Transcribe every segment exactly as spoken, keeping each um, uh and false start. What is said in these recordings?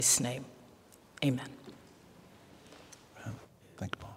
His name, amen. Thank you, Paul.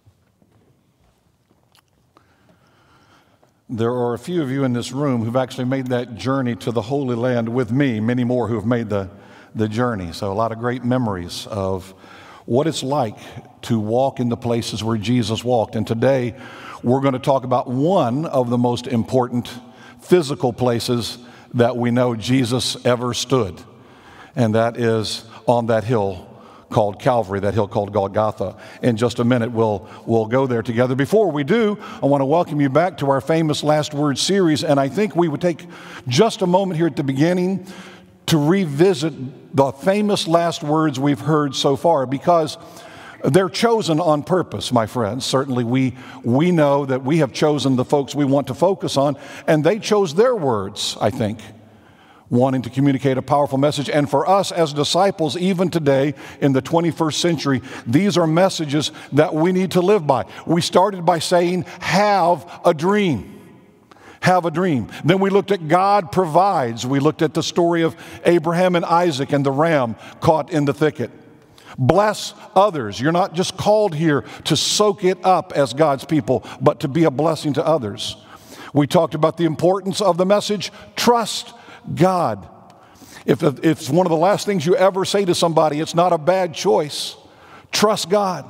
There are a few of you in this room who've actually made that journey to the Holy Land with me, many more who have made the, the journey. So a lot of great memories of what it's like to walk in the places where Jesus walked. And today we're going to talk about one of the most important physical places that we know Jesus ever stood, and that is on that hill called Calvary, that hill called Golgotha. In just a minute, we'll, we'll go there together. Before we do, I want to welcome you back to our famous Last Word series, and I think we would take just a moment here at the beginning to revisit the famous last words we've heard so far, because they're chosen on purpose, my friends. Certainly we, we know that we have chosen the folks we want to focus on, and they chose their words, I think, wanting to communicate a powerful message. And for us as disciples, even today in the twenty-first century, these are messages that we need to live by. We started by saying, have a dream. Have a dream. Then we looked at God provides. We looked at the story of Abraham and Isaac and the ram caught in the thicket. Bless others. You're not just called here to soak it up as God's people, but to be a blessing to others. We talked about the importance of the message, trust God. If, if it's one of the last things you ever say to somebody, it's not a bad choice. Trust God.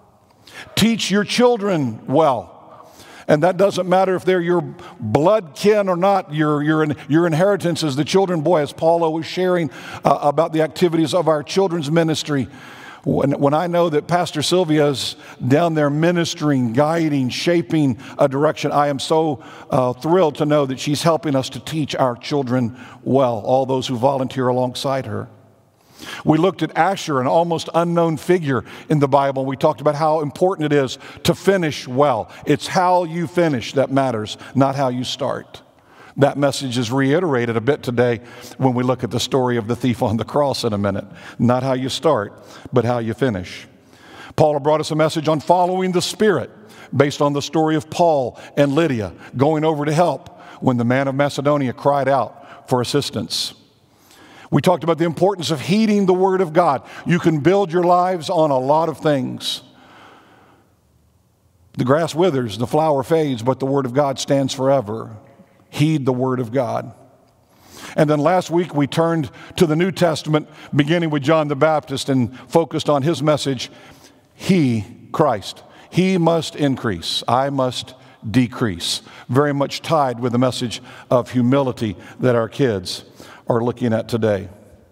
Teach your children well. And that doesn't matter if they're your blood kin or not. Your, your, your inheritance is the children. Boy, as Paula was sharing uh, about the activities of our children's ministry, When, when I know that Pastor Sylvia's down there ministering, guiding, shaping a direction, I am so uh, thrilled to know that she's helping us to teach our children well, all those who volunteer alongside her. We looked at Asher, an almost unknown figure in the Bible. We talked about how important it is to finish well. It's how you finish that matters, not how you start. That message is reiterated a bit today when we look at the story of the thief on the cross in a minute. Not how you start, but how you finish. Paula brought us a message on following the Spirit based on the story of Paul and Lydia going over to help when the man of Macedonia cried out for assistance. We talked about the importance of heeding the Word of God. You can build your lives on a lot of things. The grass withers, the flower fades, but the Word of God stands forever. Heed the Word of God. And then last week we turned to the New Testament, beginning with John the Baptist, and focused on his message, He, Christ, He must increase, I must decrease. Very much tied with the message of humility that our kids are looking at today.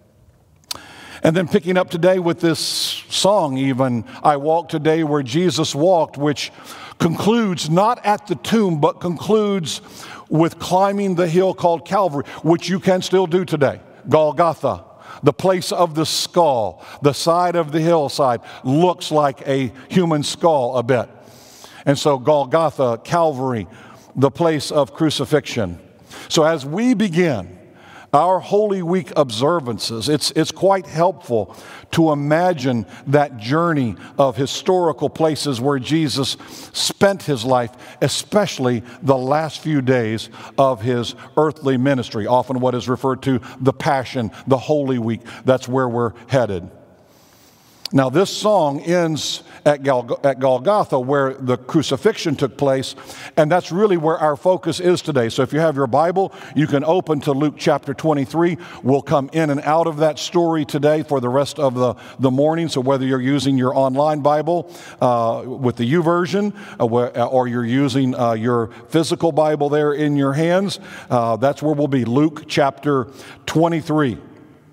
And then picking up today with this song even, I Walk Today Where Jesus Walked, which concludes not at the tomb, but concludes with climbing the hill called Calvary, which you can still do today. Golgotha, the place of the skull, the side of the hillside, looks like a human skull a bit. And so Golgotha, Calvary, the place of crucifixion. So as we begin our Holy Week observances, it's, it's quite helpful to imagine that journey of historical places where Jesus spent his life, especially the last few days of his earthly ministry, often what is referred to the Passion, the Holy Week. That's where we're headed. Now, this song ends at, Gal- at Golgotha, where the crucifixion took place, and that's really where our focus is today. So if you have your Bible, you can open to Luke chapter twenty-three. We'll come in and out of that story today for the rest of the, the morning. So whether you're using your online Bible uh, with the YouVersion, uh, or you're using uh, your physical Bible there in your hands, uh, that's where we'll be, Luke chapter twenty-three.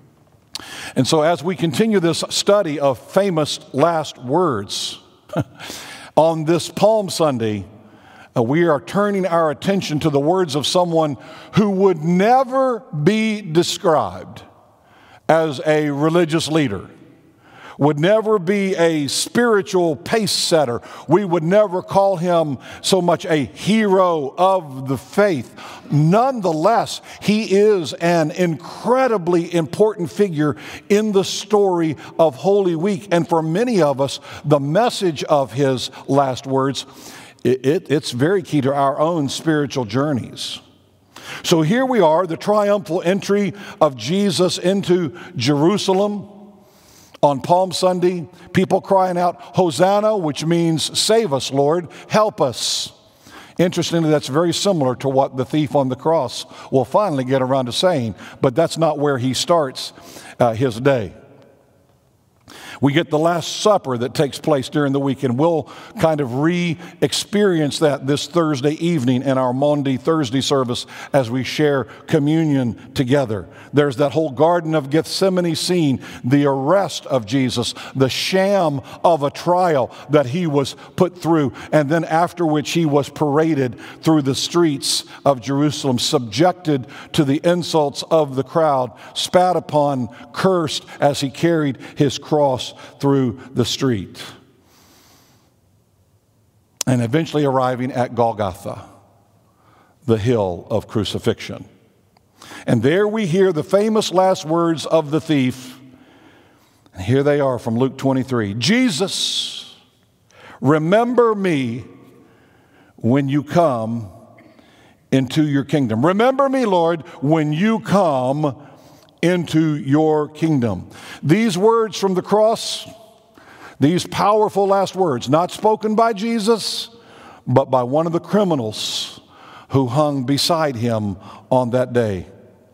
And so as we continue this study of famous last words, on this Palm Sunday, uh, we are turning our attention to the words of someone who would never be described as a religious leader, would never be a spiritual pace setter. We would never call him so much a hero of the faith. Nonetheless, he is an incredibly important figure in the story of Holy Week. And for many of us, the message of his last words, it, it, it's very key to our own spiritual journeys. So here we are, the triumphal entry of Jesus into Jerusalem. On Palm Sunday, people crying out, Hosanna, which means save us, Lord, help us. Interestingly, that's very similar to what the thief on the cross will finally get around to saying, but that's not where he starts uh, his day. We get the Last Supper that takes place during the week, and we'll kind of re-experience that this Thursday evening in our Maundy Thursday service as we share communion together. There's that whole Garden of Gethsemane scene, the arrest of Jesus, the sham of a trial that he was put through, and then after which he was paraded through the streets of Jerusalem, subjected to the insults of the crowd, spat upon, cursed as he carried his cross through the street, and eventually arriving at Golgotha, the hill of crucifixion. And there we hear the famous last words of the thief. And here they are from Luke twenty-three. Jesus, remember me when you come into your kingdom. Remember me, Lord, when you come into your kingdom. These words from the cross, these powerful last words, not spoken by Jesus, but by one of the criminals who hung beside him on that day.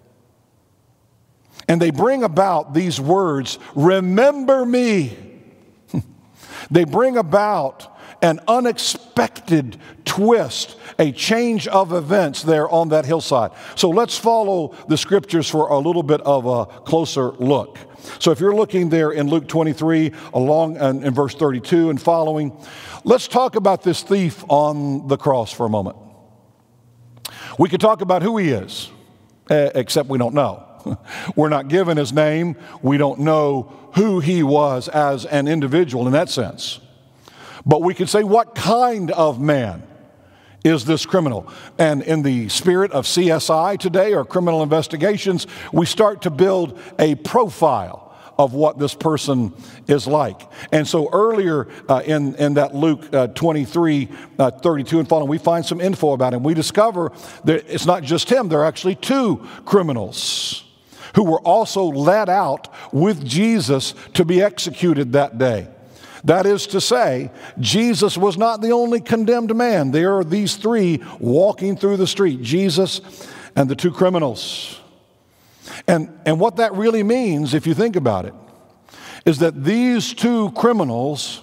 And they bring about these words, remember me. They bring about an unexpected twist, a change of events there on that hillside. So let's follow the scriptures for a little bit of a closer look. So if you're looking there in Luke twenty-three, along in, in verse thirty-two and following, let's talk about this thief on the cross for a moment. We could talk about who he is, except we don't know. We're not given his name. We don't know who he was as an individual in that sense. But we could say, what kind of man is this criminal? And in the spirit of C S I today, or criminal investigations, we start to build a profile of what this person is like. And so earlier uh, in, in that Luke uh, twenty-three, uh, thirty-two and following, we find some info about him. We discover that it's not just him. There are actually two criminals who were also led out with Jesus to be executed that day. That is to say, Jesus was not the only condemned man. There are these three walking through the street, Jesus and the two criminals. And, and what that really means, if you think about it, is that these two criminals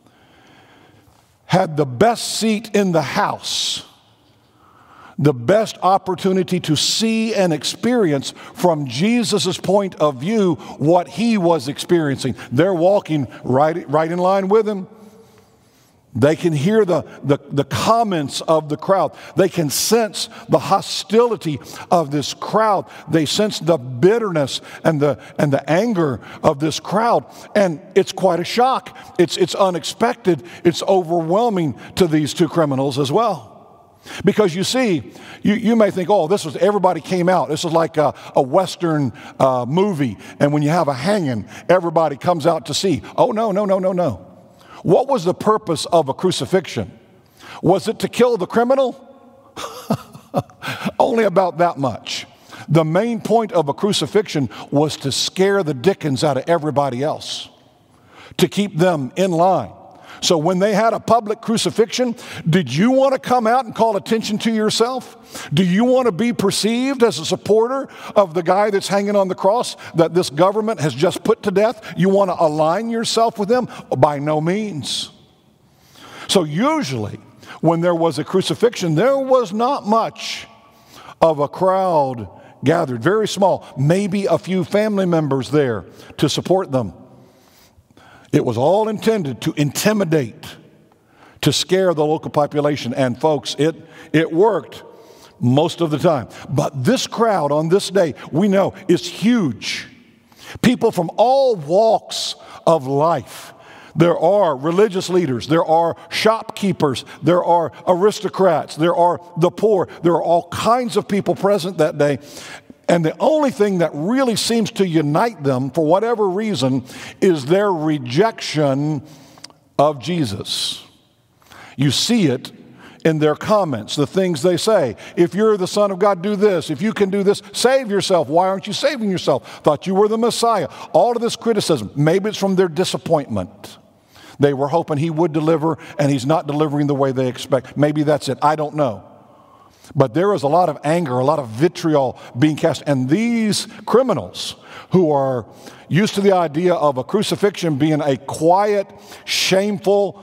had the best seat in the house, the best opportunity to see and experience from Jesus' point of view what he was experiencing. They're walking right, right in line with him. They can hear the, the, the comments of the crowd. They can sense the hostility of this crowd. They sense the bitterness and the, and the anger of this crowd. And it's quite a shock. It's, it's unexpected. It's overwhelming to these two criminals as well. Because you see, you, you may think, oh, this was, everybody came out. This is like a, a Western uh, movie. And when you have a hanging, everybody comes out to see. Oh, no, no, no, no, no. What was the purpose of a crucifixion? Was it to kill the criminal? Only about that much. The main point of a crucifixion was to scare the dickens out of everybody else, to keep them in line. So when they had a public crucifixion, did you want to come out and call attention to yourself? Do you want to be perceived as a supporter of the guy that's hanging on the cross that this government has just put to death? You want to align yourself with them? By no means. So usually when there was a crucifixion, there was not much of a crowd gathered, very small, maybe a few family members there to support them. It was all intended to intimidate, to scare the local population. And folks, it, it worked most of the time. But this crowd on this day, we know, is huge. People from all walks of life. There are religious leaders, there are shopkeepers, there are aristocrats, there are the poor, there are all kinds of people present that day. And the only thing that really seems to unite them, for whatever reason, is their rejection of Jesus. You see it in their comments, the things they say. If you're the Son of God, do this. If you can do this, save yourself. Why aren't you saving yourself? Thought you were the Messiah. All of this criticism, maybe it's from their disappointment. They were hoping he would deliver, and he's not delivering the way they expect. Maybe that's it. I don't know. But there is a lot of anger, a lot of vitriol being cast. And these criminals who are used to the idea of a crucifixion being a quiet, shameful,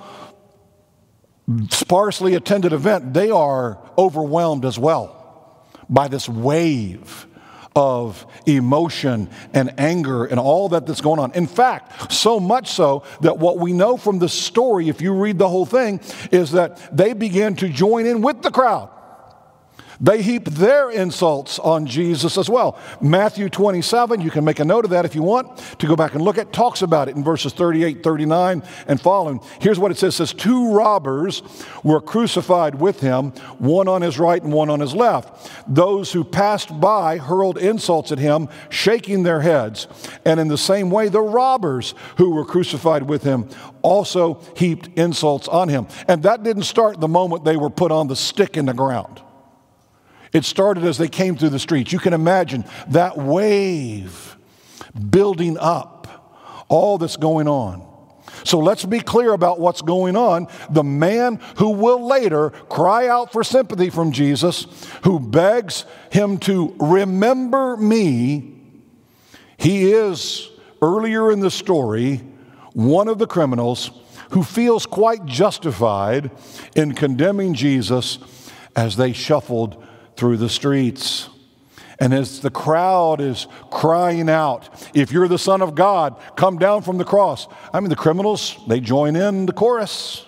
sparsely attended event, they are overwhelmed as well by this wave of emotion and anger and all that that's going on. In fact, so much so that what we know from the story, if you read the whole thing, is that they began to join in with the crowd. They heaped their insults on Jesus as well. Matthew twenty-seven, you can make a note of that if you want to go back and look at, talks about it in verses thirty-eight, thirty-nine, and following. Here's what it says. It says, two robbers were crucified with him, one on his right and one on his left. Those who passed by hurled insults at him, shaking their heads. And in the same way, the robbers who were crucified with him also heaped insults on him. And that didn't start the moment they were put on the stick in the ground. It started as they came through the streets. You can imagine that wave building up, all that's going on. So let's be clear about what's going on. The man who will later cry out for sympathy from Jesus, who begs him to remember me, he is, earlier in the story, one of the criminals who feels quite justified in condemning Jesus as they shuffled through the streets. And as the crowd is crying out, if you're the Son of God, come down from the cross. I mean, the criminals, they join in the chorus.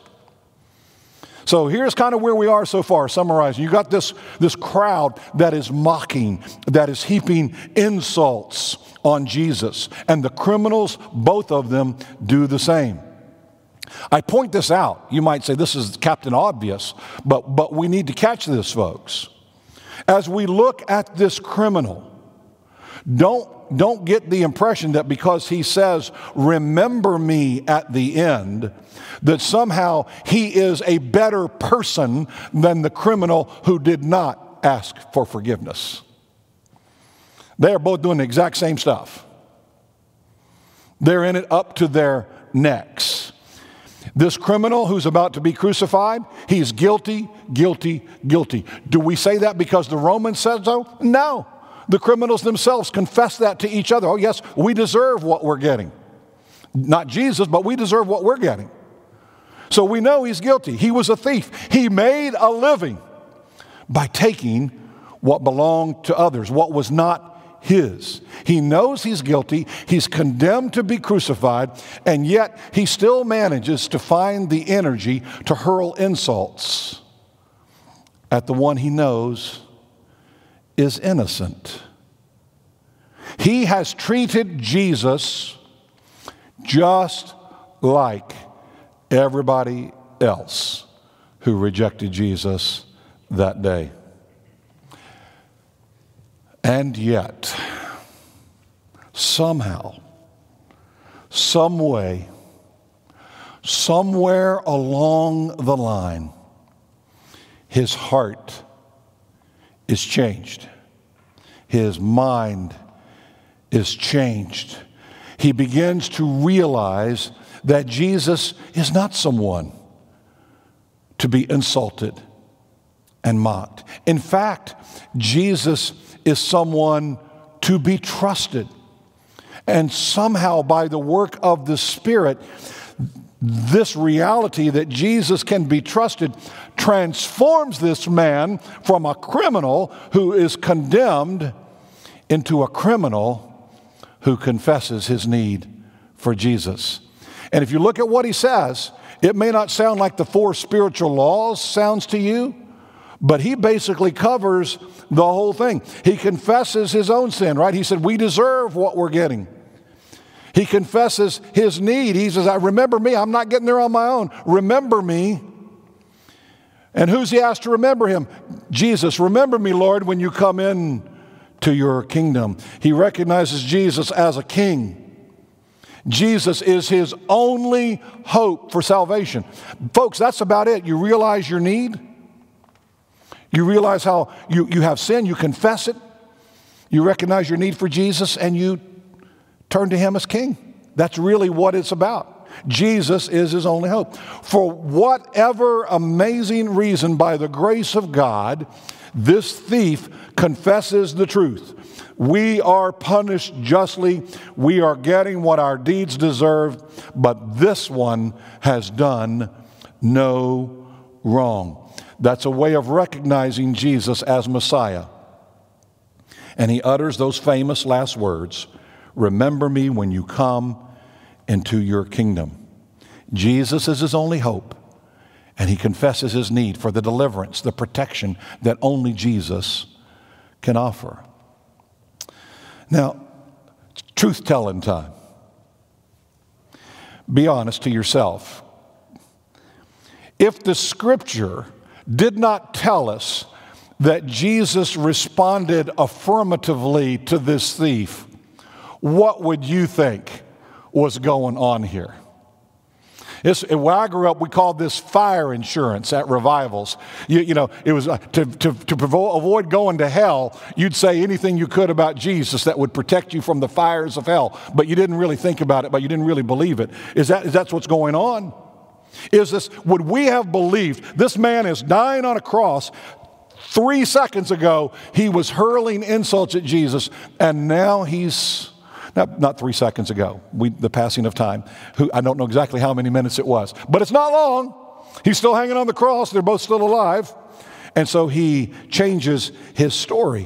So here's kind of where we are so far, summarizing. You got this, this crowd that is mocking, that is heaping insults on Jesus. And the criminals, both of them, do the same. I point this out. You might say this is Captain Obvious, but, but we need to catch this, folks. As we look at this criminal, don't, don't get the impression that because he says, remember me at the end, that somehow he is a better person than the criminal who did not ask for forgiveness. They are both doing the exact same stuff. They're in it up to their necks. This criminal who's about to be crucified, he's guilty, guilty, guilty. Do we say that because the Romans said so? No. The criminals themselves confess that to each other. Oh, yes, we deserve what we're getting. Not Jesus, but we deserve what we're getting. So we know he's guilty. He was a thief. He made a living by taking what belonged to others, what was not his. He knows he's guilty. He's condemned to be crucified, and yet he still manages to find the energy to hurl insults at the one he knows is innocent. He has treated Jesus just like everybody else who rejected Jesus that day. And yet, somehow, some way, somewhere along the line, his heart is changed. His mind is changed. He begins to realize that Jesus is not someone to be insulted and mocked. In fact, Jesus is someone to be trusted. And somehow by the work of the Spirit, this reality that Jesus can be trusted transforms this man from a criminal who is condemned into a criminal who confesses his need for Jesus. And if you look at what he says, it may not sound like the four spiritual laws sounds to you, but he basically covers the whole thing. He confesses his own sin, right? He said, we deserve what we're getting. He confesses his need. He says, I remember me. I'm not getting there on my own. Remember me. And who's he asked to remember him? Jesus. Remember me, Lord, when you come in to your kingdom. He recognizes Jesus as a king. Jesus is his only hope for salvation. Folks, that's about it. You realize your need? You realize how you, you have sin, you confess it, you recognize your need for Jesus, and you turn to him as king. That's really what it's about. Jesus is his only hope. For whatever amazing reason, by the grace of God, this thief confesses the truth. We are punished justly. We are getting what our deeds deserve, but this one has done no wrong. That's a way of recognizing Jesus as Messiah. And he utters those famous last words, "Remember me when you come into your kingdom." Jesus is his only hope, and he confesses his need for the deliverance, the protection that only Jesus can offer. Now, truth-telling time. Be honest to yourself. If the scripture did not tell us that Jesus responded affirmatively to this thief, what would you think was going on here? It's, when I grew up, we called this fire insurance at revivals. You, you know, it was uh, to, to, to provo- avoid going to hell, you'd say anything you could about Jesus that would protect you from the fires of hell, but you didn't really think about it, but you didn't really believe it. Is that, is that what's going on? Is this, would we have believed this man is dying on a cross? Three seconds ago, he was hurling insults at Jesus, and now he's, not, not three seconds ago, we, the passing of time. Who, I don't know exactly how many minutes it was, but it's not long. He's still hanging on the cross. They're both still alive. And so he changes his story.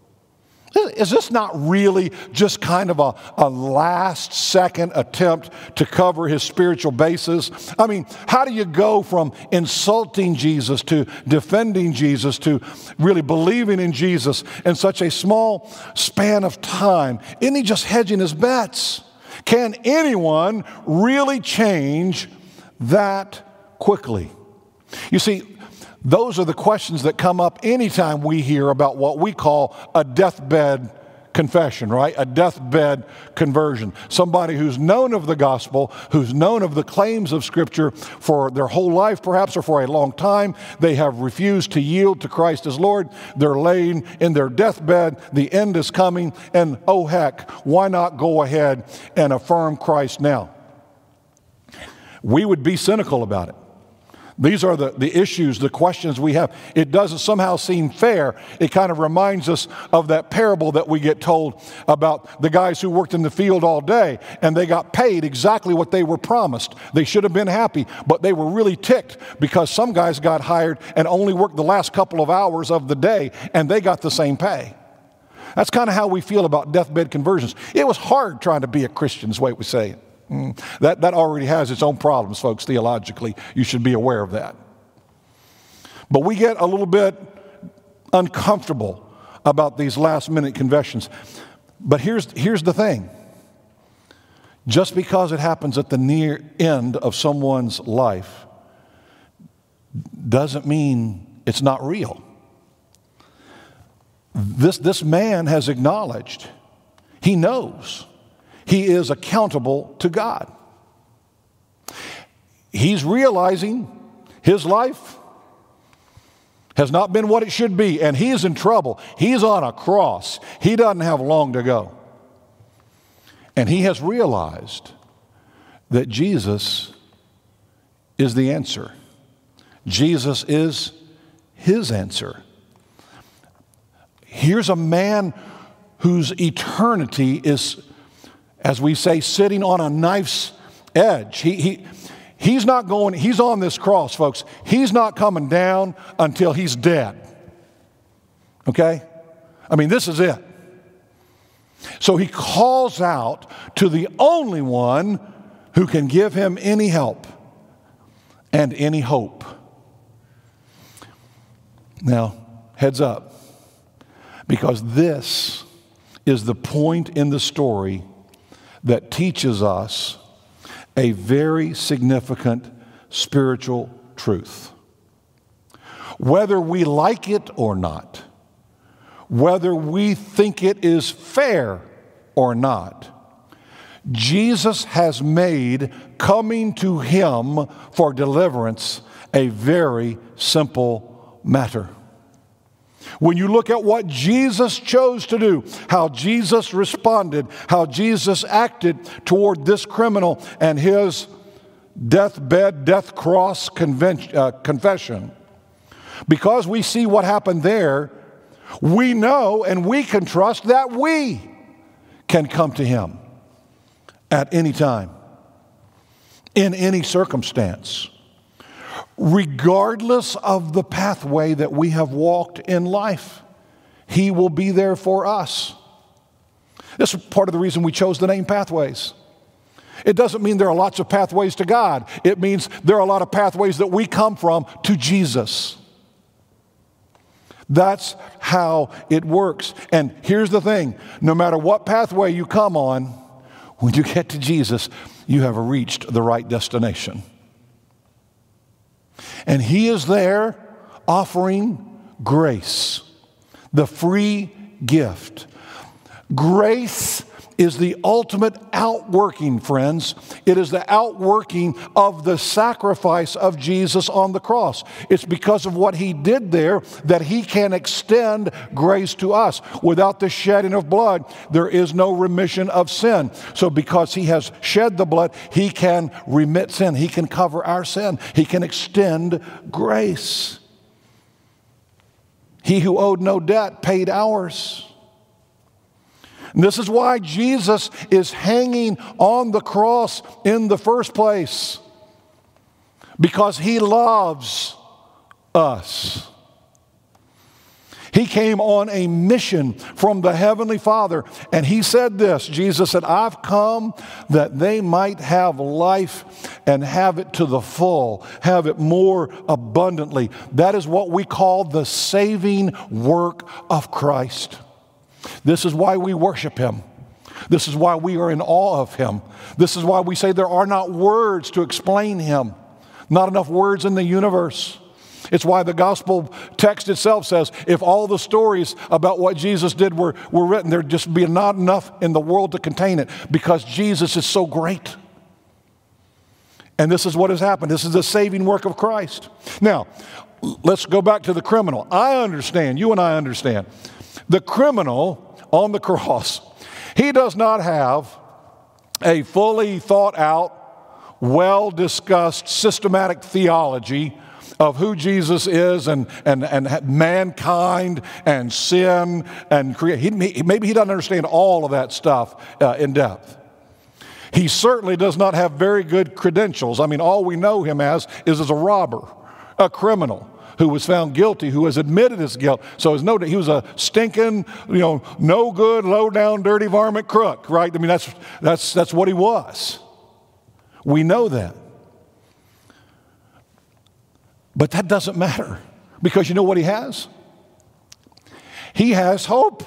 Is this not really just kind of a, a last second attempt to cover his spiritual bases? I mean, how do you go from insulting Jesus to defending Jesus to really believing in Jesus in such a small span of time? Isn't he just hedging his bets? Can anyone really change that quickly? You see, those are the questions that come up anytime we hear about what we call a deathbed confession, right? A deathbed conversion. Somebody who's known of the gospel, who's known of the claims of Scripture for their whole life perhaps, or for a long time. They have refused to yield to Christ as Lord. They're laying in their deathbed. The end is coming. And oh heck, why not go ahead and affirm Christ now? We would be cynical about it. These are the, the issues, the questions we have. It doesn't somehow seem fair. It kind of reminds us of that parable that we get told about the guys who worked in the field all day and they got paid exactly what they were promised. They should have been happy, but they were really ticked because some guys got hired and only worked the last couple of hours of the day and they got the same pay. That's kind of how we feel about deathbed conversions. It was hard trying to be a Christian, is the way we say it. Mm. That, that already has its own problems, folks, theologically. You should be aware of that. But we get a little bit uncomfortable about these last-minute confessions. But here's, here's the thing. Just because it happens at the near end of someone's life doesn't mean it's not real. This, this man has acknowledged, he knows, he is accountable to God. He's realizing his life has not been what it should be, and he's in trouble. He's on a cross. He doesn't have long to go. And he has realized that Jesus is the answer. Jesus is his answer. Here's a man whose eternity is, as we say, sitting on a knife's edge. He, he, he's not going, he's on this cross, folks. He's not coming down until he's dead. Okay? I mean, this is it. So he calls out to the only one who can give him any help and any hope. Now, heads up, because this is the point in the story that teaches us a very significant spiritual truth. Whether we like it or not, whether we think it is fair or not, Jesus has made coming to him for deliverance a very simple matter. When you look at what Jesus chose to do, how Jesus responded, how Jesus acted toward this criminal and his deathbed, death cross conven- uh, confession, because we see what happened there, we know and we can trust that we can come to him at any time, in any circumstance, regardless of the pathway that we have walked in life. He will be there for us. This is part of the reason we chose the name Pathways. It doesn't mean there are lots of pathways to God. It means there are a lot of pathways that we come from to Jesus. That's how it works. And here's the thing, no matter what pathway you come on, when you get to Jesus, you have reached the right destination. And he is there offering grace, the free gift. Grace is the ultimate outworking, friends. It is the outworking of the sacrifice of Jesus on the cross. It's because of what he did there that he can extend grace to us. Without the shedding of blood, there is no remission of sin. So because he has shed the blood, he can remit sin. He can cover our sin. He can extend grace. He who owed no debt paid ours. And this is why Jesus is hanging on the cross in the first place, because he loves us. He came on a mission from the Heavenly Father, and he said this, Jesus said, I've come that they might have life and have it to the full, have it more abundantly. That is what we call the saving work of Christ. This is why we worship him. This is why we are in awe of him. This is why we say there are not words to explain him. Not enough words in the universe. It's why the gospel text itself says, if all the stories about what Jesus did were, were written, there'd just be not enough in the world to contain it, because Jesus is so great. And this is what has happened. This is the saving work of Christ. Now, let's go back to the criminal. I understand, you and I understand. The criminal on the cross, he does not have a fully thought out, well-discussed, systematic theology of who Jesus is and, and, and mankind and sin and create. He, maybe he doesn't understand all of that stuff uh, in depth. He certainly does not have very good credentials. I mean, all we know him as is as a robber, a criminal who was found guilty, who has admitted his guilt. So it's no, he was a stinking, you know, no good, low down, dirty varmint crook, right? I mean, that's, that's, that's what he was. We know that. But that doesn't matter, because you know what he has? He has hope.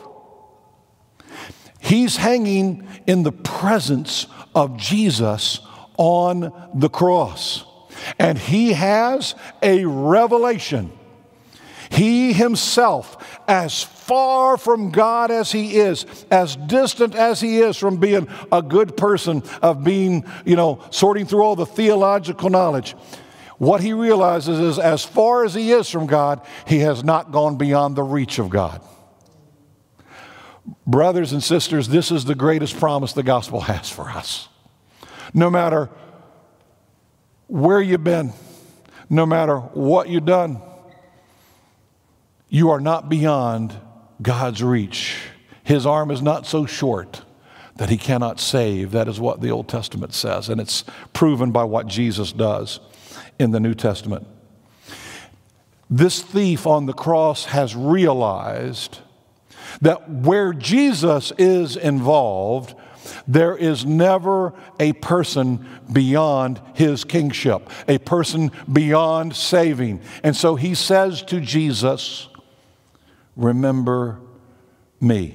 He's hanging in the presence of Jesus on the cross. And he has a revelation. He himself, as far from God as he is, as distant as he is from being a good person, of being, you know, sorting through all the theological knowledge, what he realizes is, as far as he is from God, he has not gone beyond the reach of God. Brothers and sisters, this is the greatest promise the gospel has for us. No matter where you've been, no matter what you've done, you are not beyond God's reach. His arm is not so short that he cannot save. That is what the Old Testament says, and it's proven by what Jesus does in the New Testament. This thief on the cross has realized that where Jesus is involved, there is never a person beyond his kingship, a person beyond saving. And so he says to Jesus, remember me.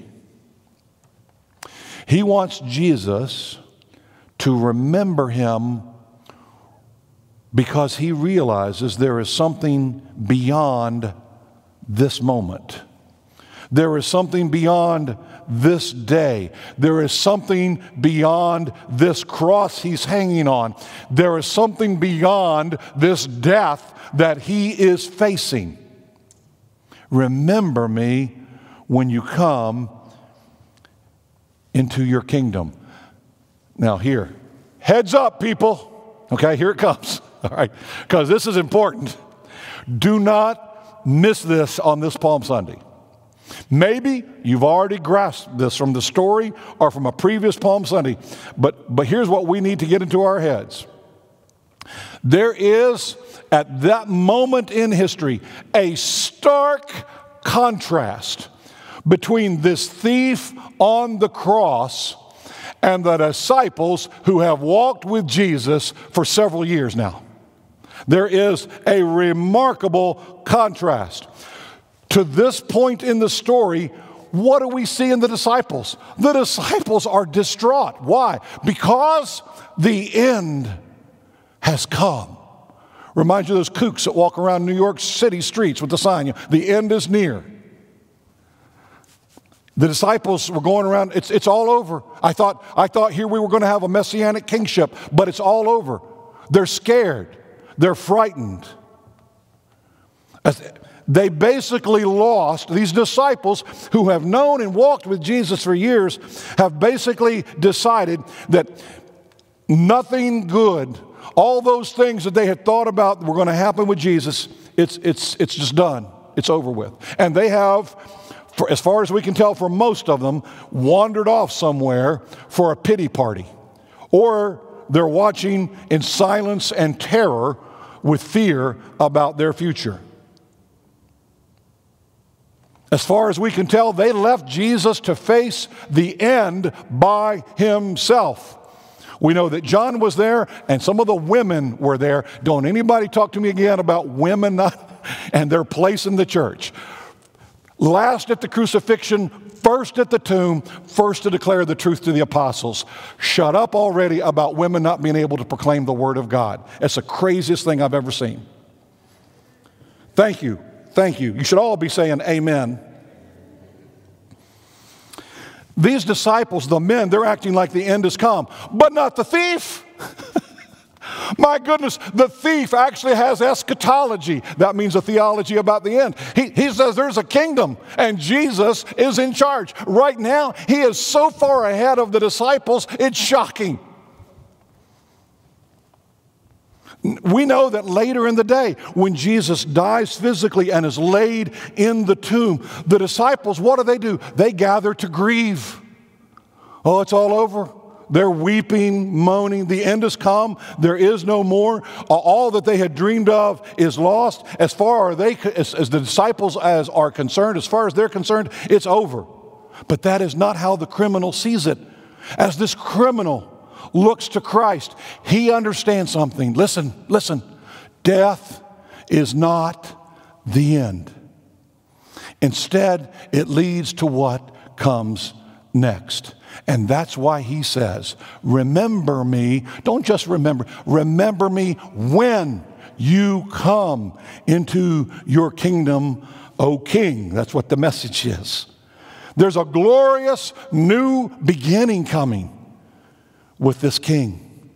He wants Jesus to remember him because he realizes there is something beyond this moment. There is something beyond this day. There is something beyond this cross he's hanging on. There is something beyond this death that he is facing. Remember me when you come into your kingdom. Now here, heads up, people. Okay, here it comes. All right, because this is important. Do not miss this on this Palm Sunday. Maybe you've already grasped this from the story or from a previous Palm Sunday, but, but here's what we need to get into our heads. There is, at that moment in history, a stark contrast between this thief on the cross and the disciples who have walked with Jesus for several years now. There is a remarkable contrast. To this point in the story, what do we see in the disciples? The disciples are distraught. Why? Because the end has come. Reminds you of those kooks that walk around New York City streets with the sign, you know, the end is near. The disciples were going around, it's, it's all over. I thought, I thought here we were going to have a messianic kingship, but it's all over. They're scared. They're frightened. As they basically lost, these disciples who have known and walked with Jesus for years have basically decided that nothing good, all those things that they had thought about were going to happen with Jesus, it's, it's, it's just done. It's over with. And they have, for, as far as we can tell for most of them, wandered off somewhere for a pity party. Or they're watching in silence and terror with fear about their future. As far as we can tell, they left Jesus to face the end by himself. We know that John was there and some of the women were there. Don't anybody talk to me again about women not, and their place in the church. Last at the crucifixion, first at the tomb, first to declare the truth to the apostles. Shut up already about women not being able to proclaim the word of God. It's the craziest thing I've ever seen. Thank you. Thank you. You should all be saying amen. These disciples, the men, they're acting like the end has come, but not the thief. My goodness, the thief actually has eschatology. That means a theology about the end. He, he says there's a kingdom and Jesus is in charge. Right now, he is so far ahead of the disciples, it's shocking. We know that later in the day, when Jesus dies physically and is laid in the tomb, the disciples, what do they do? They gather to grieve. Oh, it's all over. They're weeping, moaning. The end has come. There is no more. All that they had dreamed of is lost. As far as, they, as, as the disciples as are concerned, as far as they're concerned, it's over. But that is not how the criminal sees it. As this criminal looks to Christ, he understands something. Listen, listen. Death is not the end. Instead, it leads to what comes next. And that's why he says, remember me. Don't just remember. Remember me when you come into your kingdom, O King. That's what the message is. There's a glorious new beginning coming with this king.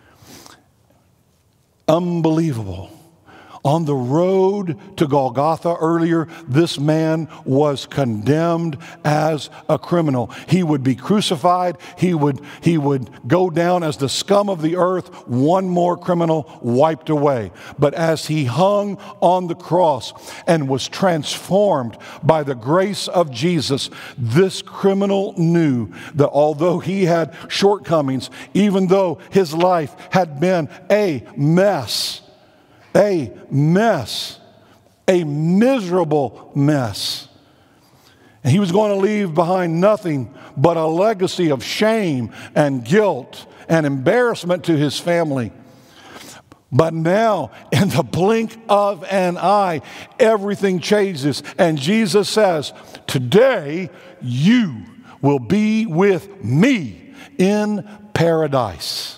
Unbelievable. On the road to Golgotha earlier, this man was condemned as a criminal. He would be crucified. He would, he would go down as the scum of the earth, one more criminal wiped away. But as he hung on the cross and was transformed by the grace of Jesus, this criminal knew that although he had shortcomings, even though his life had been a mess, A mess, a miserable mess. And he was going to leave behind nothing but a legacy of shame and guilt and embarrassment to his family. But now, in the blink of an eye, everything changes. And Jesus says, today you will be with me in paradise.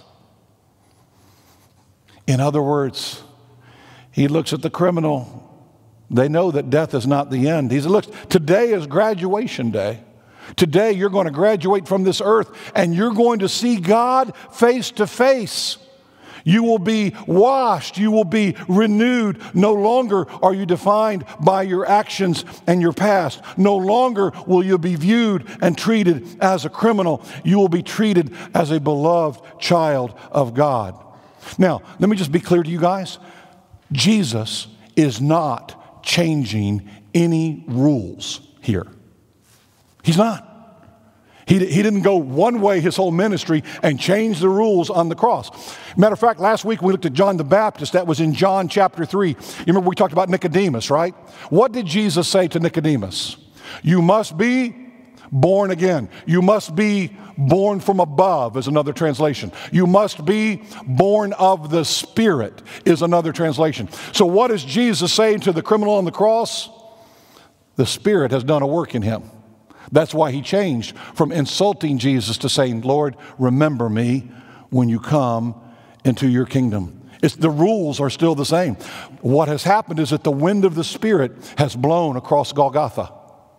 In other words, he looks at the criminal. They know that death is not the end. He looks, today is graduation day. Today you're going to graduate from this earth and you're going to see God face to face. You will be washed. You will be renewed. No longer are you defined by your actions and your past. No longer will you be viewed and treated as a criminal. You will be treated as a beloved child of God. Now, let me just be clear to you guys. Jesus is not changing any rules here. He's not. He, he didn't go one way his whole ministry and change the rules on the cross. Matter of fact, last week we looked at John the Baptist. That was in John chapter three. You remember we talked about Nicodemus, right? What did Jesus say to Nicodemus? You must be born again. You must be born from above is another translation. You must be born of the Spirit is another translation. So what is Jesus saying to the criminal on the cross? The Spirit has done a work in him. That's why he changed from insulting Jesus to saying, Lord, remember me when you come into your kingdom. It's, the rules are still the same. What has happened is that the wind of the Spirit has blown across Golgotha.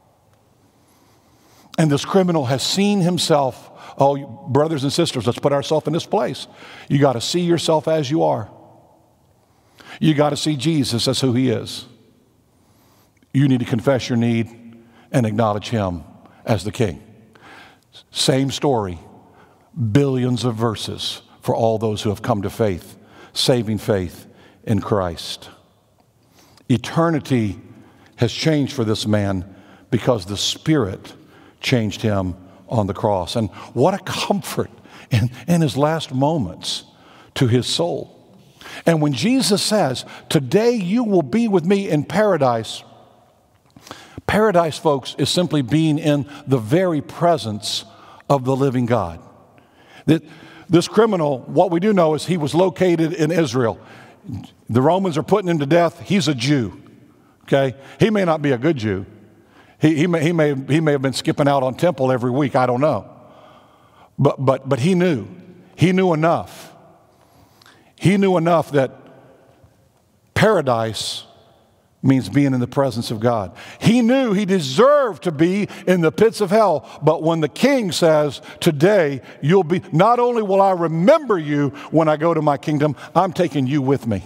And this criminal has seen himself. Oh, brothers and sisters, let's put ourselves in this place. You got to see yourself as you are. You got to see Jesus as who he is. You need to confess your need and acknowledge him as the king. Same story, billions of verses for all those who have come to faith, saving faith in Christ. Eternity has changed for this man because the Spirit changed him on the cross. And what a comfort in, in his last moments to his soul. And when Jesus says, today you will be with me in paradise, paradise, folks, is simply being in the very presence of the living God. That this criminal, what we do know is he was located in Israel. The Romans are putting him to death. He's a Jew, okay? He may not be a good Jew. He, he, may, he, may, he may have been skipping out on temple every week. I don't know. But, but, but he knew. He knew enough. He knew enough that paradise means being in the presence of God. He knew he deserved to be in the pits of hell, but when the king says, today you'll be, not only will I remember you when I go to my kingdom, I'm taking you with me.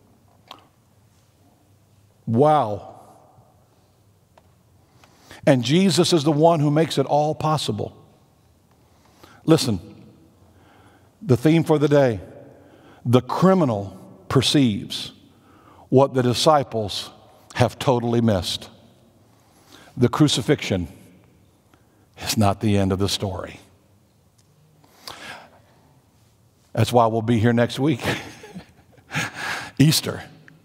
Wow. And Jesus is the one who makes it all possible. Listen, the theme for the day, the criminal perceives what the disciples have totally missed. The crucifixion is not the end of the story. That's why we'll be here next week. Easter,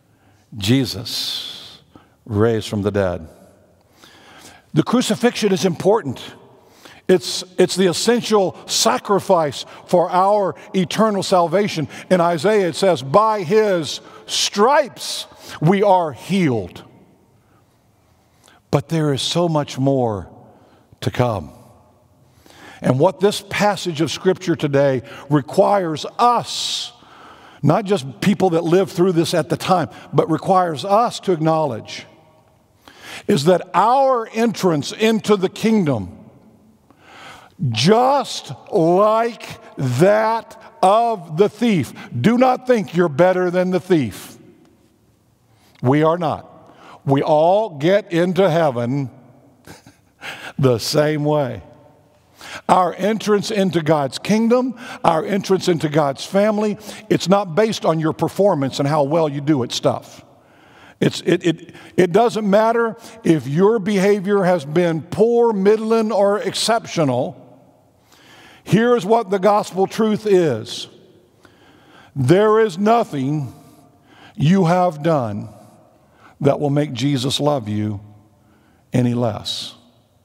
Jesus raised from the dead. The crucifixion is important. It's, it's the essential sacrifice for our eternal salvation. In Isaiah it says, by his stripes we are healed. But there is so much more to come. And what this passage of Scripture today requires us, not just people that lived through this at the time, but requires us to acknowledge, is that our entrance into the kingdom, just like that of the thief. Do not think you're better than the thief. We are not. We all get into heaven the same way. Our entrance into God's kingdom, our entrance into God's family, it's not based on your performance and how well you do at stuff. It's, it, it, it doesn't matter if your behavior has been poor, middling, or exceptional. Here's what the gospel truth is. There is nothing you have done that will make Jesus love you any less.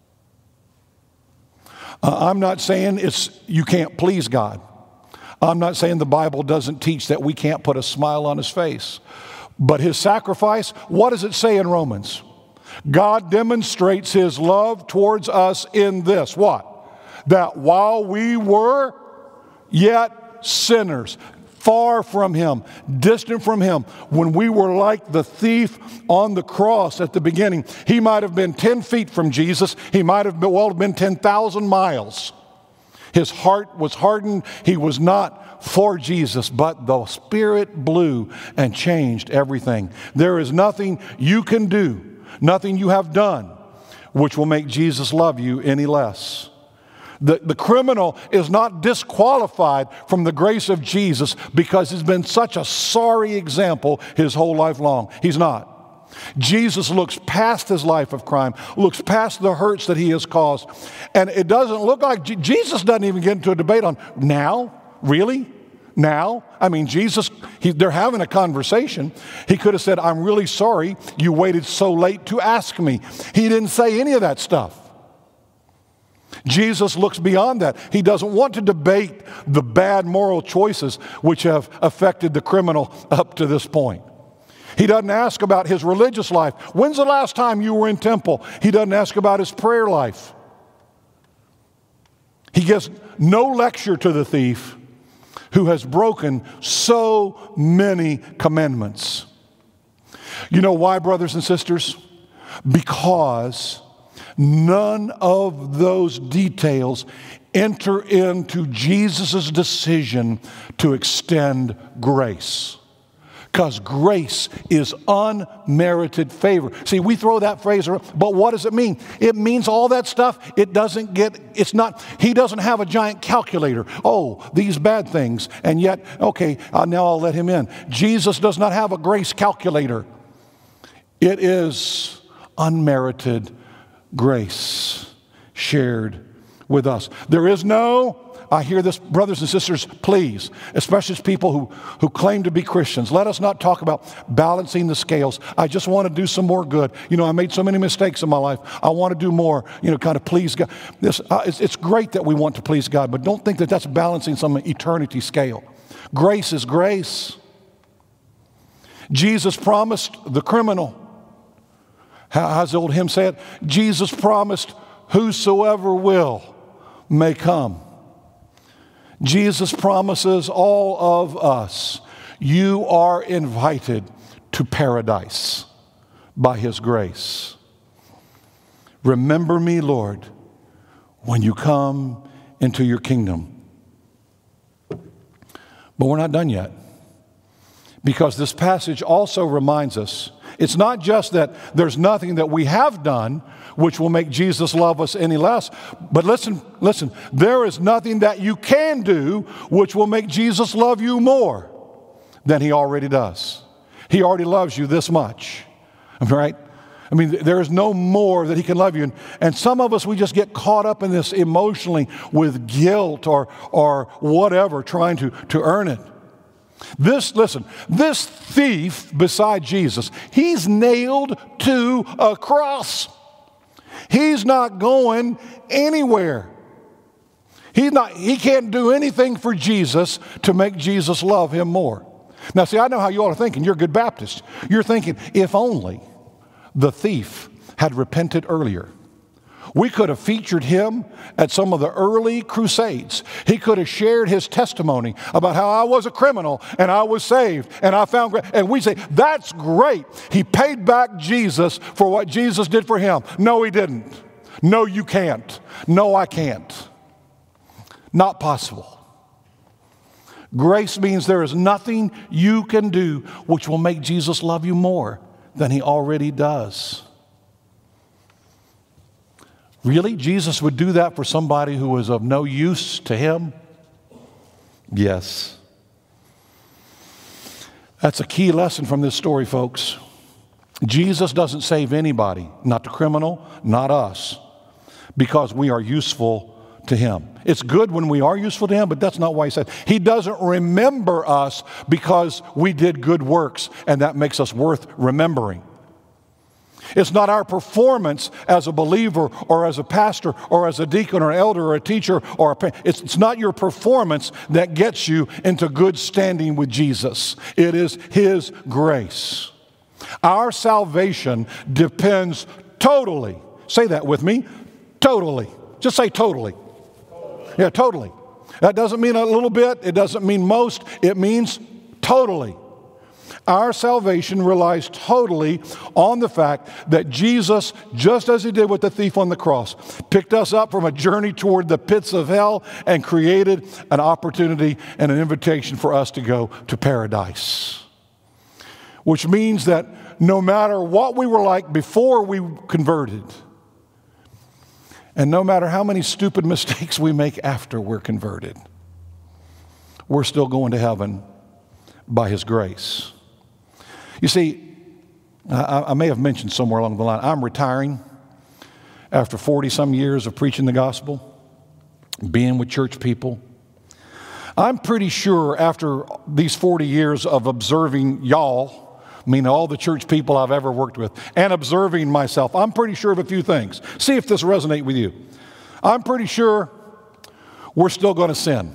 Uh, I'm not saying it's you can't please God. I'm not saying the Bible doesn't teach that we can't put a smile on his face. But his sacrifice, what does it say in Romans? God demonstrates his love towards us in this. What? That while we were yet sinners, far from him, distant from him, when we were like the thief on the cross at the beginning, he might have been ten feet from Jesus. He might have been, well, been ten thousand miles. His heart was hardened. He was not for Jesus, but the Spirit blew and changed everything. There is nothing you can do, nothing you have done, which will make Jesus love you any less. The, the criminal is not disqualified from the grace of Jesus because he's been such a sorry example his whole life long. He's not. Jesus looks past his life of crime, looks past the hurts that he has caused. And it doesn't look like, Je- Jesus doesn't even get into a debate on, now? Really? Now? I mean, Jesus, he, they're having a conversation. He could have said, I'm really sorry you waited so late to ask me. He didn't say any of that stuff. Jesus looks beyond that. He doesn't want to debate the bad moral choices which have affected the criminal up to this point. He doesn't ask about his religious life. When's the last time you were in temple? He doesn't ask about his prayer life. He gives no lecture to the thief who has broken so many commandments. You know why, brothers and sisters? Because none of those details enter into Jesus' decision to extend grace. Because grace is unmerited favor. See, we throw that phrase around, but what does it mean? It means all that stuff. It doesn't get, it's not, he doesn't have a giant calculator. Oh, these bad things. And yet, okay, uh, now I'll let him in. Jesus does not have a grace calculator. It is unmerited grace shared with us. There is no, I hear this, brothers and sisters, please, especially as people who, who claim to be Christians, let us not talk about balancing the scales. I just want to do some more good. You know, I made so many mistakes in my life. I want to do more, you know, kind of please God. This, uh, it's, it's great that we want to please God, but don't think that that's balancing some eternity scale. Grace is grace. Jesus promised the criminal, how's the old hymn say it? Jesus promised, whosoever will may come. Jesus promises all of us, you are invited to paradise by his grace. Remember me, Lord, when you come into your kingdom. But we're not done yet, because this passage also reminds us it's not just that there's nothing that we have done which will make Jesus love us any less, but listen, listen, there is nothing that you can do which will make Jesus love you more than he already does. He already loves you this much, right? I mean, there is no more that he can love you. And, and some of us, we just get caught up in this emotionally with guilt or, or whatever, trying to, to earn it. This, listen, this thief beside Jesus, he's nailed to a cross. He's not going anywhere. He's not, he can't do anything for Jesus to make Jesus love him more. Now, see, I know how you all are thinking. You're a good Baptist. You're thinking, if only the thief had repented earlier. We could have featured him at some of the early crusades. He could have shared his testimony about how I was a criminal and I was saved and I found grace. And we say, that's great. He paid back Jesus for what Jesus did for him. No, he didn't. No, you can't. No, I can't. Not possible. Grace means there is nothing you can do which will make Jesus love you more than he already does. Really? Jesus would do that for somebody who was of no use to him? Yes. That's a key lesson from this story, folks. Jesus doesn't save anybody, not the criminal, not us, because we are useful to him. It's good when we are useful to him, but that's not why he said. He doesn't remember us because we did good works, and that makes us worth remembering. It's not our performance as a believer or as a pastor or as a deacon or elder or a teacher or a parent. It's, it's not your performance that gets you into good standing with Jesus. It is his grace. Our salvation depends totally, say that with me, totally. Just say totally. Totally. Yeah, totally. That doesn't mean a little bit. It doesn't mean most. It means totally. Our salvation relies totally on the fact that Jesus, just as he did with the thief on the cross, picked us up from a journey toward the pits of hell and created an opportunity and an invitation for us to go to paradise. Which means that no matter what we were like before we converted, and no matter how many stupid mistakes we make after we're converted, we're still going to heaven by his grace. You see, I, I may have mentioned somewhere along the line, I'm retiring after forty some years of preaching the gospel, being with church people. I'm pretty sure after these forty years of observing y'all, I mean all the church people I've ever worked with, and observing myself, I'm pretty sure of a few things. See if this resonates with you. I'm pretty sure we're still going to sin.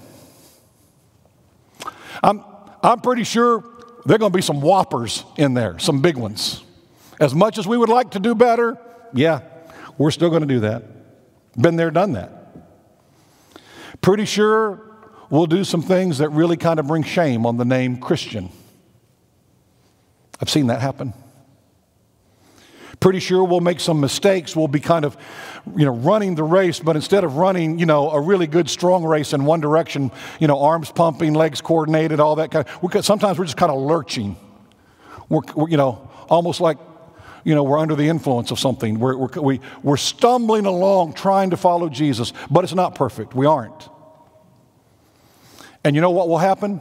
I'm, I'm pretty sure there are going to be some whoppers in there, some big ones. As much as we would like to do better, yeah, we're still going to do that. Been there, done that. Pretty sure we'll do some things that really kind of bring shame on the name Christian. I've seen that happen. Pretty sure we'll make some mistakes. We'll be kind of, you know, running the race, but instead of running, you know, a really good, strong race in one direction, you know, arms pumping, legs coordinated, all that kind of, we're, sometimes we're just kind of lurching. We're, we're, you know, almost like, you know, we're under the influence of something. We're, we're, we, we're stumbling along trying to follow Jesus, but it's not perfect. We aren't. And you know what will happen?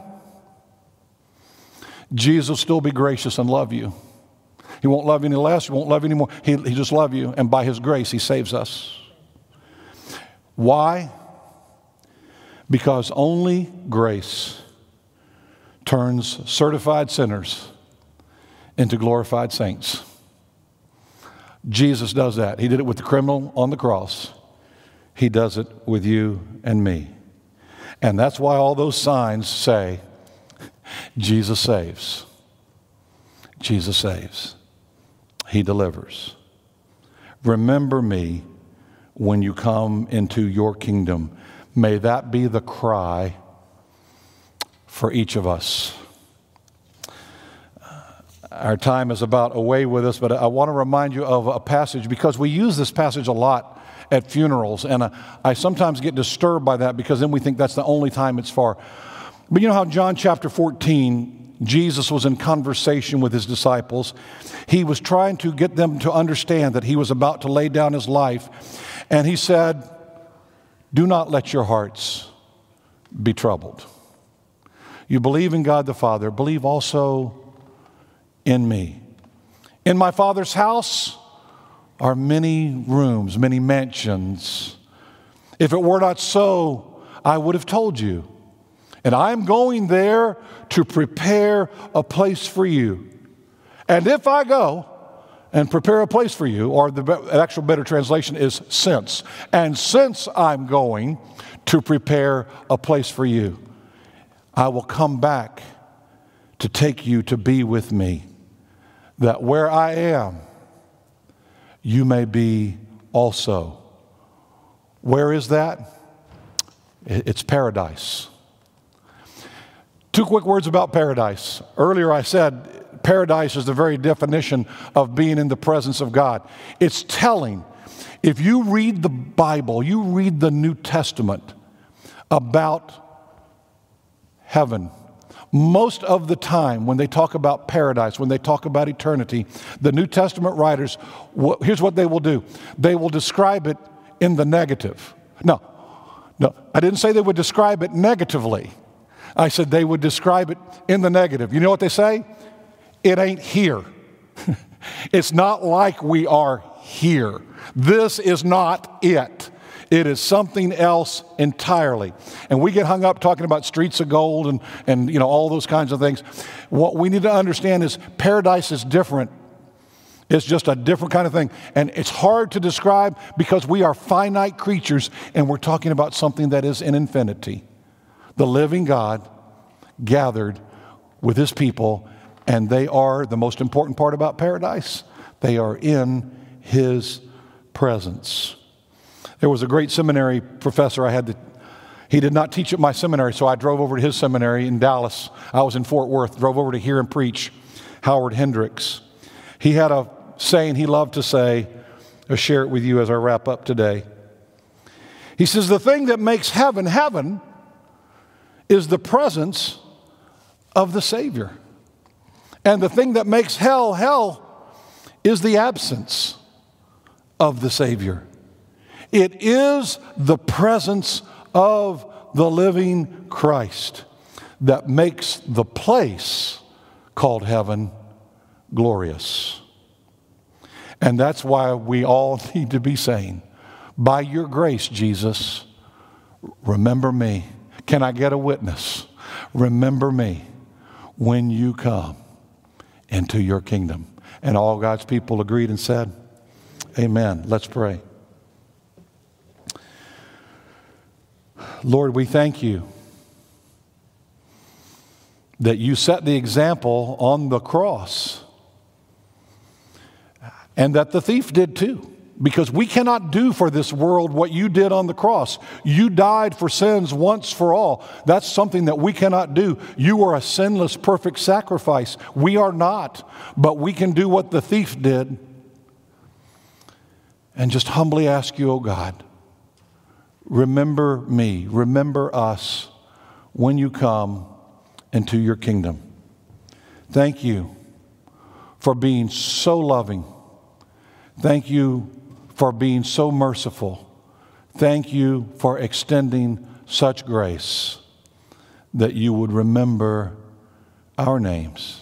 Jesus will still be gracious and love you. He won't love you any less. He won't love you any more. He, he just love you, and by his grace, he saves us. Why? Because only grace turns certified sinners into glorified saints. Jesus does that. He did it with the criminal on the cross. He does it with you and me. And that's why all those signs say, Jesus saves. Jesus saves. He delivers. Remember me when you come into your kingdom. May that be the cry for each of us. Our time is about away with us, but I want to remind you of a passage because we use this passage a lot at funerals, and I sometimes get disturbed by that because then we think that's the only time it's for. But you know how John chapter fourteen, Jesus was in conversation with his disciples. He was trying to get them to understand that he was about to lay down his life. And he said, do not let your hearts be troubled. You believe in God the Father, believe also in me. In my Father's house are many rooms, many mansions. If it were not so, I would have told you. And I'm going there to prepare a place for you. And if I go and prepare a place for you, or the actual better translation is since. And since I'm going to prepare a place for you, I will come back to take you to be with me, that where I am, you may be also. Where is that? It's paradise. Two quick words about paradise. Earlier I said paradise is the very definition of being in the presence of God. It's telling. If you read the Bible, you read the New Testament about heaven, most of the time when they talk about paradise, when they talk about eternity, the New Testament writers, here's what they will do. They will describe it in the negative. No, no, I didn't say they would describe it negatively. I said they would describe it in the negative. You know what they say? It ain't here. It's not like we are here. This is not it. It is something else entirely. And we get hung up talking about streets of gold and, and you know, all those kinds of things. What we need to understand is paradise is different. It's just a different kind of thing. And it's hard to describe because we are finite creatures and we're talking about something that is in infinity. The living God gathered with his people, and they are, the most important part about paradise, they are in his presence. There was a great seminary professor I had to, he did not teach at my seminary, so I drove over to his seminary in Dallas. I was in Fort Worth, drove over to hear him preach. Howard Hendricks. He had a saying he loved to say. I'll share it with you as I wrap up today. He says, the thing that makes heaven heaven is the presence of the Savior. And the thing that makes hell hell is the absence of the Savior. It is the presence of the living Christ that makes the place called heaven glorious. And that's why we all need to be saying, by your grace, Jesus, remember me. Can I get a witness? Remember me when you come into your kingdom. And all God's people agreed and said, amen. Let's pray. Lord, we thank you that you set the example on the cross, and that the thief did too, because we cannot do for this world what you did on the cross. You died for sins once for all. That's something that we cannot do. You are a sinless, perfect sacrifice. We are not, but we can do what the thief did and just humbly ask you, oh God, remember me, remember us when you come into your kingdom. Thank you for being so loving. Thank you for being so merciful. Thank you for extending such grace that you would remember our names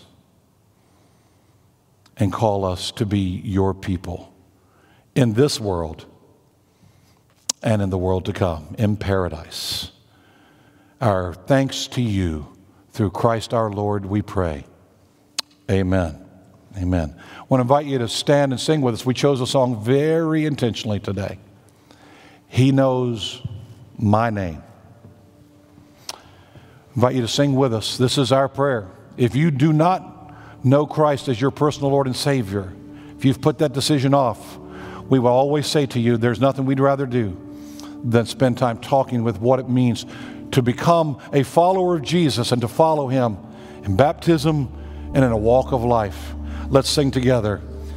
and call us to be your people in this world and in the world to come, in paradise. Our thanks to you through Christ our Lord, we pray. Amen. Amen. I want to invite you to stand and sing with us. We chose a song very intentionally today. He knows my name. I invite you to sing with us. This is our prayer. If you do not know Christ as your personal Lord and Savior, if you've put that decision off, we will always say to you, there's nothing we'd rather do than spend time talking with what it means to become a follower of Jesus and to follow him in baptism and in a walk of life. Let's sing together.